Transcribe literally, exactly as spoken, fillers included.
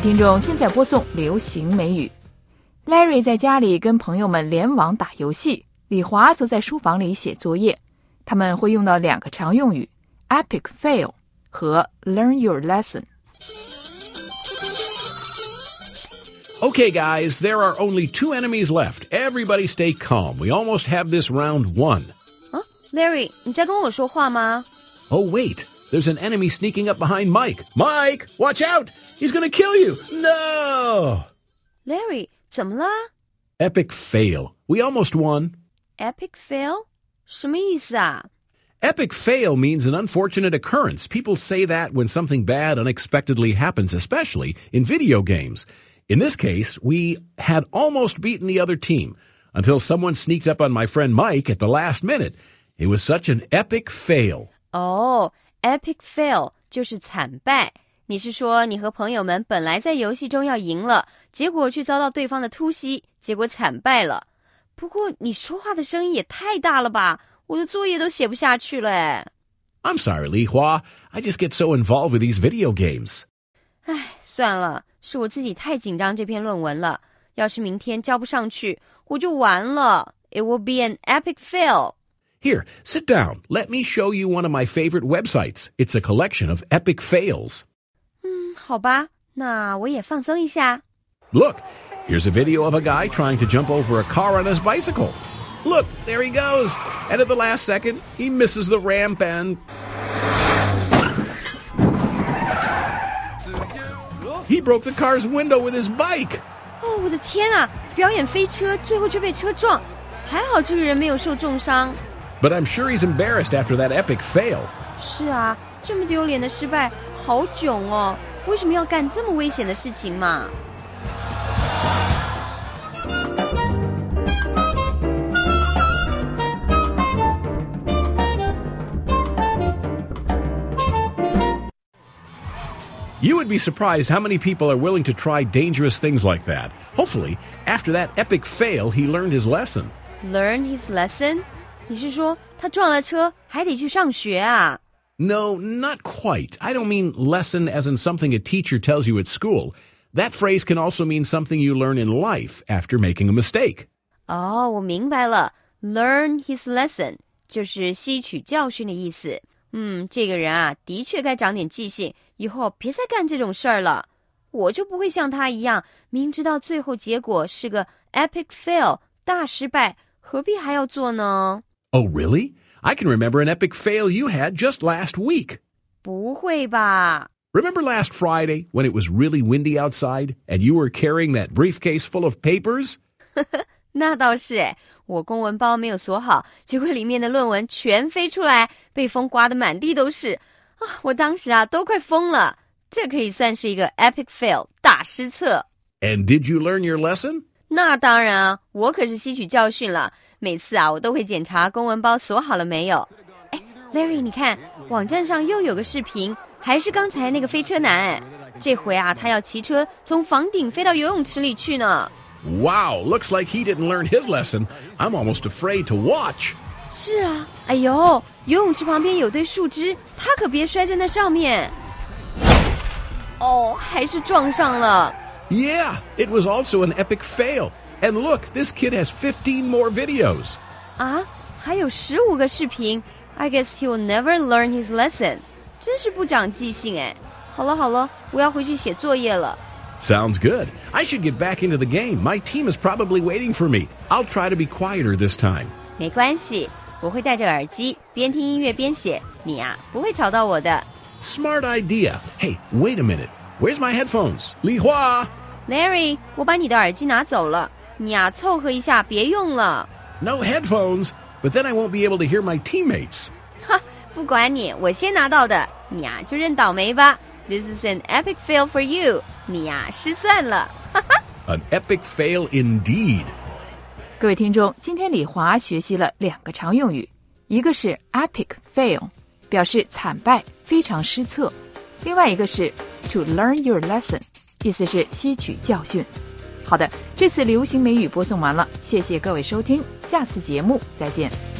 听众，现在播送流行美语。Larry 在家里跟朋友们联网打游戏，李华则在书房里写作业。他们会用到两个常用语 Epic Fail 和 Learn Your Lesson。Okay, guys, there are only two enemies left. Everybody stay calm. We almost have this round won. 啊 Larry, 你在跟我说话吗？ Oh, wait. There's an enemy sneaking up behind Mike. Mike, watch out! He's gonna kill you! No! Larry, 怎么了？ Epic fail. We almost won. Epic fail? 什么意思啊？ Epic fail means an unfortunate occurrence. People say that when something bad unexpectedly happens, especially in video games. In this case, we had almost beaten the other team until someone sneaked up on my friend Mike at the last minute. It was such an epic fail. Oh, epic fail 就是惨败。你是说你和朋友们本来在游戏中要赢了，结果却遭到对方的突袭，结果惨败了。不过你说话的声音也太大了吧，我的作业都写不下去了耶。 I'm sorry, Li Hua. I just get so involved with these video games. 唉，算了，是我自己太紧张这篇论文了。要是明天交不上去，我就完了。 It will be an epic fail. Here, sit down. Let me show you one of my favorite websites. It's a collection of epic fails. 嗯，好吧，那我也放松一下。 Look, here's a video of a guy trying to jump over a car on his bicycle. Look, there he goes. And at the last second, he misses the ramp and... he broke the car's window with his bike. 哦，我的天啊，表演飞车，最后却被车撞。还好这个人没有受重伤。 But I'm sure he's embarrassed after that epic fail. 是啊，这么丢脸的失败，好囧哦！为什么要干这么危险的事情嘛？ You would be surprised how many people are willing to try dangerous things like that. Hopefully, after that epic fail, he learned his lesson. Learn his lesson? 你是说他撞了车还得去上学啊？ No, not quite. I don't mean lesson as in something a teacher tells you at school. That phrase can also mean something you learn in life after making a mistake. 哦，我明白了。Learn his lesson 就是吸取教训的意思。嗯，这个人啊，的确该长点记性，以后别再干这种事儿了。我就不会像他一样，明知道最后结果是个 epic fail 大失败，何必还要做呢？ Oh, really? I can remember an epic fail you had just last week. 不会吧？ Remember last Friday when it was really windy outside and you were carrying that briefcase full of papers? 那倒是诶，我公文包没有锁好，结果里面的论文全飞出来，被风刮得满地都是。啊，我当时啊都快疯了。这可以算是一个 epic fail 大失策。 And did you learn your lesson? 那当然啊，我可是吸取教训了。每次啊，我都会检查公文包锁好了没有。哎 ，Larry， 你看，网站上又有个视频，还是刚才那个飞车男哎。这回啊，他要骑车从房顶飞到游泳池里去呢。 Wow, looks like he didn't learn his lesson. I'm almost afraid to watch. 是啊，哎呦，游泳池旁边有堆树枝，他可别摔在那上面。哦，还是撞上了。 Yeah, it was also an epic fail. And look, this kid has fifteen more videos. 啊，还有十五个视频。I guess he will never learn his lesson. 真是不长记性哎。好了好了，我要回去写作业了。 Sounds good. I should get back into the game. My team is probably waiting for me. I'll try to be quieter this time. 没关系，我会戴着耳机，边听音乐边写。你啊，不会吵到我的。 Smart idea. Hey, wait a minute. Where's my headphones? Li Hua! Larry, 我把你的耳机拿走了。你啊，凑合一下，别用了。 No headphones, but then I won't be able to hear my teammates. 哈，不管你，我先拿到的。你啊，就认倒霉吧。This is an epic fail for you. 你呀、啊，失算了。 An epic fail indeed. 各位听众，今天李华学习了两个常用语，一个是 epic fail， 表示惨败，非常失策；另外一个是 to learn your lesson， 意思是吸取教训。好的，这次流行美语播送完了，谢谢各位收听，下次节目再见。